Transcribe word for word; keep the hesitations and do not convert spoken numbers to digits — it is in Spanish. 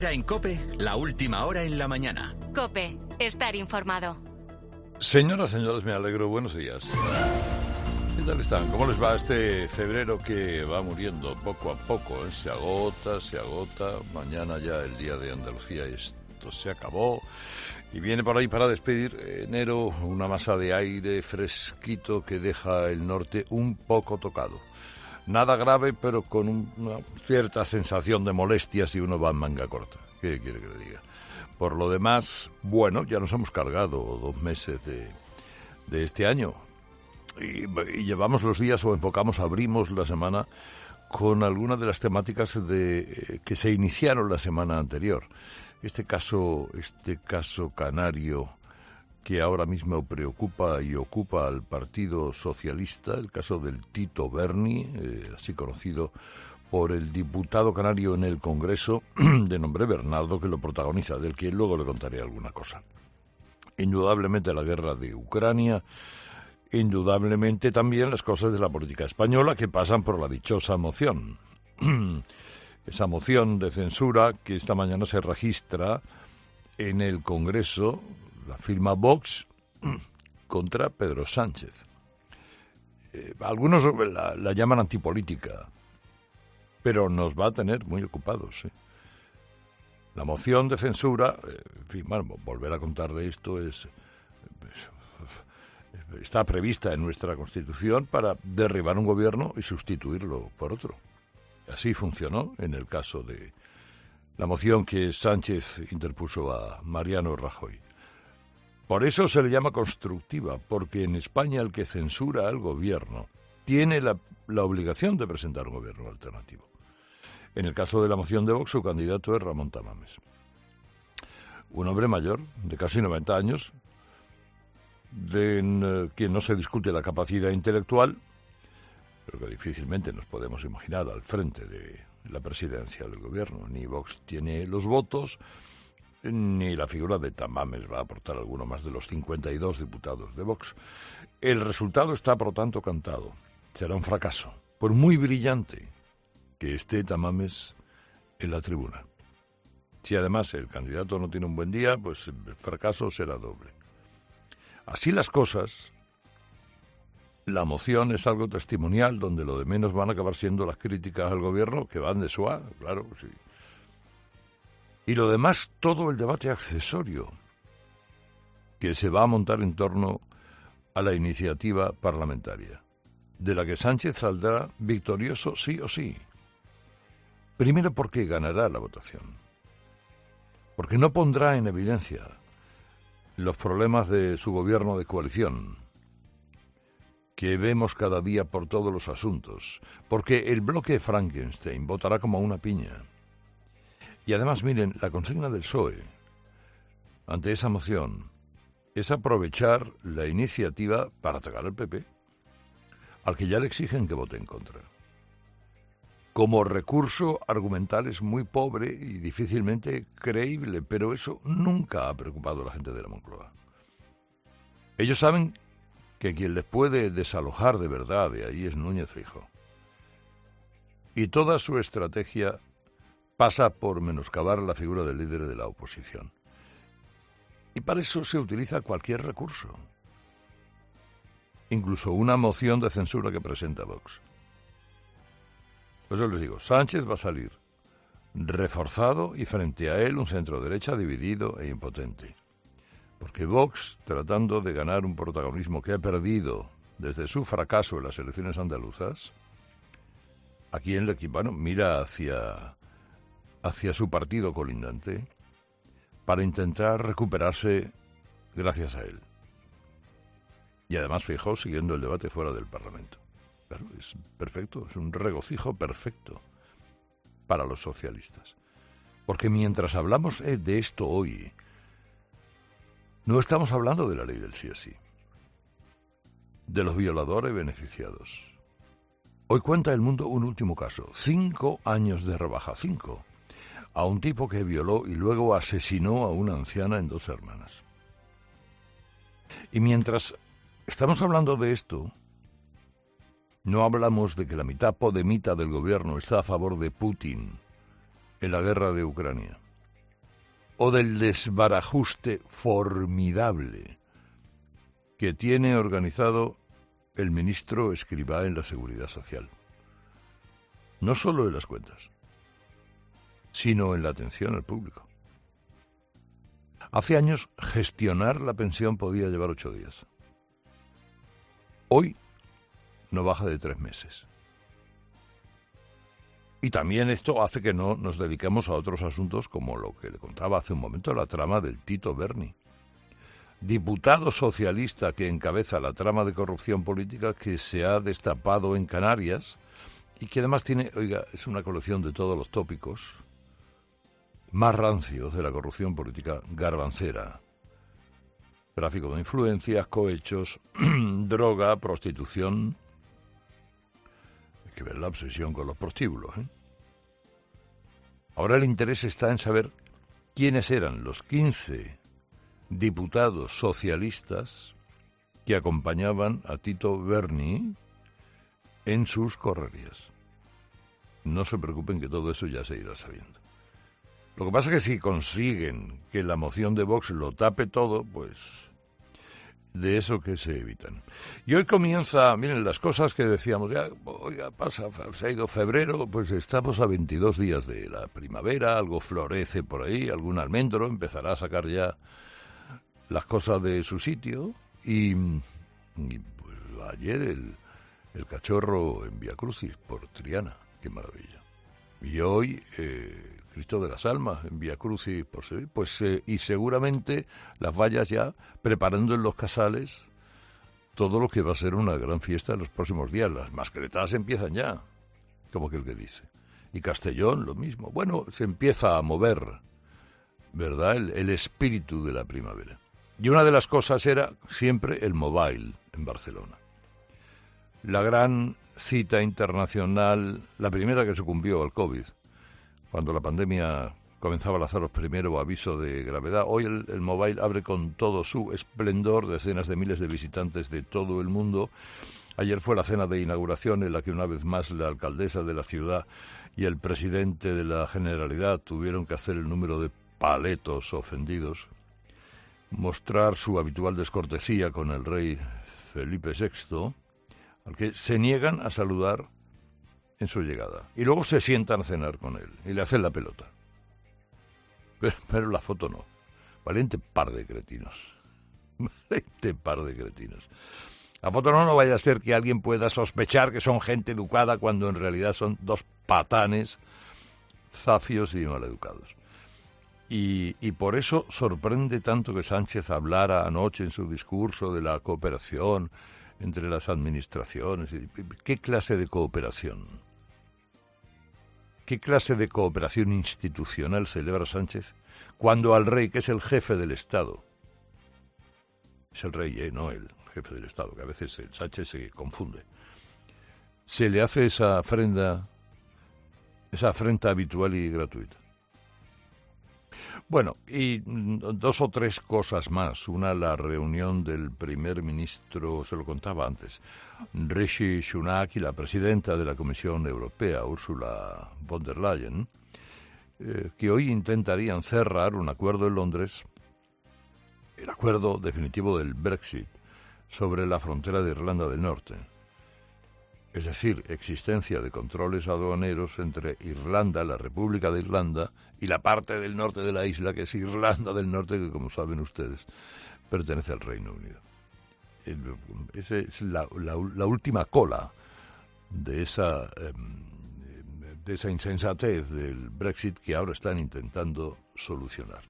En COPE, la última hora en la mañana. COPE, estar informado. Señoras, señores, me alegro. Buenos días. ¿Qué tal están? ¿Cómo les va este febrero que va muriendo poco a poco? ¿eh? Se agota, se agota. Mañana ya el día de Andalucía, esto se acabó. Y viene por ahí para despedir enero una masa de aire fresquito que deja el norte un poco tocado. Nada grave, pero con una cierta sensación de molestia si uno va en manga corta. ¿Qué quiere que le diga? Por lo demás, bueno, ya nos hemos cargado dos meses de, de este año. Y, y llevamos los días o enfocamos, abrimos la semana con algunas de las temáticas de, eh, que se iniciaron la semana anterior. Este caso, este caso canario que ahora mismo preocupa y ocupa al Partido Socialista, el caso del Tito Berni, eh, así conocido por el diputado canario en el Congreso, de nombre Bernardo, que lo protagoniza, del que luego le contaré alguna cosa. Indudablemente la guerra de Ucrania, indudablemente también las cosas de la política española que pasan por la dichosa moción. Esa moción de censura que esta mañana se registra en el Congreso, la firma Vox contra Pedro Sánchez. Eh, algunos la, la llaman antipolítica, pero nos va a tener muy ocupados. ¿eh? La moción de censura, eh, en fin, bueno, volver a contar de esto es, es está prevista en nuestra Constitución para derribar un gobierno y sustituirlo por otro. Así funcionó en el caso de la moción que Sánchez interpuso a Mariano Rajoy. Por eso se le llama constructiva, porque en España el que censura al gobierno tiene la, la obligación de presentar un gobierno alternativo. En el caso de la moción de Vox, su candidato es Ramón Tamames. Un hombre mayor, de casi noventa años, de en, quien no se discute la capacidad intelectual, pero que difícilmente nos podemos imaginar al frente de la presidencia del gobierno. Ni Vox tiene los votos, ni la figura de Tamames va a aportar alguno más de los cincuenta y dos diputados de Vox. El resultado está, por lo tanto, cantado. Será un fracaso, por muy brillante que esté Tamames en la tribuna. Si además el candidato no tiene un buen día, pues el fracaso será doble. Así las cosas, la moción es algo testimonial donde lo de menos van a acabar siendo las críticas al gobierno, que van de suave, claro, sí. Y lo demás, todo el debate accesorio que se va a montar en torno a la iniciativa parlamentaria, de la que Sánchez saldrá victorioso sí o sí. Primero porque ganará la votación, porque no pondrá en evidencia los problemas de su gobierno de coalición, que vemos cada día por todos los asuntos, porque el bloque Frankenstein votará como una piña. Y además, miren, la consigna del P S O E ante esa moción es aprovechar la iniciativa para atacar al P P, al que ya le exigen que vote en contra. Como recurso argumental es muy pobre y difícilmente creíble, pero eso nunca ha preocupado a la gente de la Moncloa. Ellos saben que quien les puede desalojar de verdad de ahí es Núñez Feijóo. Y toda su estrategia pasa por menoscabar la figura del líder de la oposición. Y para eso se utiliza cualquier recurso. Incluso una moción de censura que presenta Vox. Por eso les digo, Sánchez va a salir reforzado y frente a él un centro-derecha dividido e impotente. Porque Vox, tratando de ganar un protagonismo que ha perdido desde su fracaso en las elecciones andaluzas, aquí en el equipo, bueno, mira hacia... hacia su partido colindante para intentar recuperarse gracias a él. Y además Feijóo siguiendo el debate fuera del Parlamento. Claro, es perfecto, es un regocijo perfecto para los socialistas. Porque mientras hablamos de esto hoy, no estamos hablando de la ley del sí es sí, de los violadores beneficiados. Hoy cuenta El Mundo un último caso, cinco años de rebaja, cinco, a un tipo que violó y luego asesinó a una anciana en Dos Hermanas. Y mientras estamos hablando de esto, no hablamos de que la mitad podemita del gobierno está a favor de Putin en la guerra de Ucrania. o del desbarajuste formidable que tiene organizado el ministro Escrivá en la Seguridad Social. No solo en las cuentas, sino en la atención al público. Hace años gestionar la pensión podía llevar ocho días. Hoy no baja de tres meses. Y también esto hace que no nos dediquemos a otros asuntos como lo que le contaba hace un momento, la trama del Tito Berni, diputado socialista que encabeza la trama de corrupción política que se ha destapado en Canarias y que además tiene, oiga, es una colección de todos los tópicos más rancios de la corrupción política garbancera. Tráfico de influencias, cohechos, droga, prostitución. Hay que ver la obsesión con los prostíbulos, ¿eh? Ahora el interés está en saber quiénes eran los quince diputados socialistas que acompañaban a Tito Berni en sus correrías. No se preocupen que todo eso ya se irá sabiendo. Lo que pasa es que si consiguen que la moción de Vox lo tape todo, pues de eso que se evitan. Y hoy comienza, miren, las cosas que decíamos, ya, oiga, pasa, se ha ido febrero, pues estamos a veintidós días de la primavera, algo florece por ahí, algún almendro empezará a sacar ya las cosas de su sitio, y, y pues, ayer el, el cachorro en Vía Crucis por Triana, qué maravilla. Y hoy eh, el Cristo de las Almas en Vía Crucis por Sevilla, pues eh, y seguramente las vallas ya preparando en los casales todo lo que va a ser una gran fiesta en los próximos días. Las mascletadas empiezan ya, como que el que dice. Y Castellón lo mismo. Bueno, se empieza a mover, ¿verdad?, el, el espíritu de la primavera. Y una de las cosas era siempre el Mobile en Barcelona. La gran cita internacional, la primera que sucumbió al COVID, cuando la pandemia comenzaba a lanzar los primeros avisos de gravedad. Hoy el, el Mobile abre con todo su esplendor, decenas de miles de visitantes de todo el mundo. Ayer fue la cena de inauguración en la que una vez más la alcaldesa de la ciudad y el presidente de la Generalidad tuvieron que hacer el número de paletos ofendidos, mostrar su habitual descortesía con el rey Felipe sexto, al que se niegan a saludar en su llegada. Y luego se sientan a cenar con él y le hacen la pelota. Pero, pero la foto no. Valiente par de cretinos. Valiente par de cretinos. La foto no, no vaya a ser que alguien pueda sospechar que son gente educada cuando en realidad son dos patanes, zafios y maleducados. Y, y por eso sorprende tanto que Sánchez hablara anoche en su discurso de la cooperación entre las administraciones. ¿Qué clase de cooperación? ¿Qué clase de cooperación institucional celebra Sánchez cuando al rey, que es el jefe del Estado, es el rey, eh, no el jefe del Estado, que a veces el Sánchez se confunde, se le hace esa ofrenda, esa afrenta habitual y gratuita? Bueno, y dos o tres cosas más. Una, la reunión del primer ministro, se lo contaba antes, Rishi Sunak, y la presidenta de la Comisión Europea, Ursula von der Leyen, eh, que hoy intentarían cerrar un acuerdo en Londres, el acuerdo definitivo del Brexit, sobre la frontera de Irlanda del Norte. Es decir, existencia de controles aduaneros entre Irlanda, la República de Irlanda, y la parte del norte de la isla, que es Irlanda del Norte, que, como saben ustedes, pertenece al Reino Unido. Esa es la, la, la última cola de esa, de esa insensatez del Brexit que ahora están intentando solucionar.